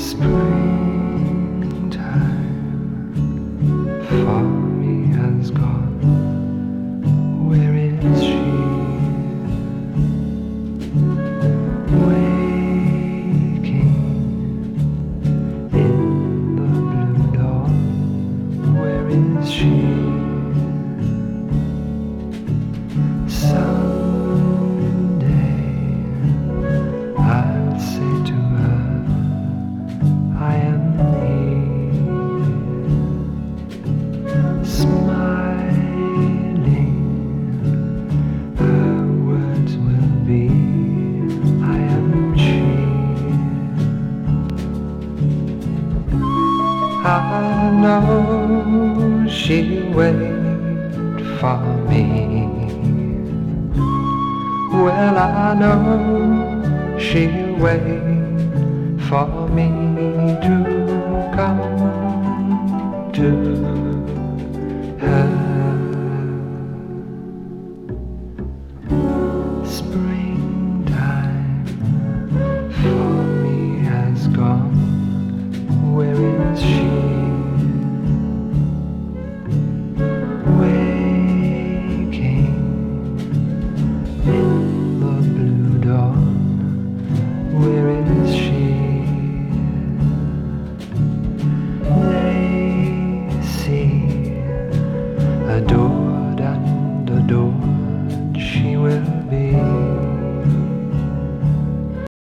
Springtime for me has gone. Where is she? Waking in the blue dawn. Where is she? Someday I'll say to her, I am here, smiling. Her words will be, I am she. I know she'll wait for me. Well, I know she'll wait for me to come to her.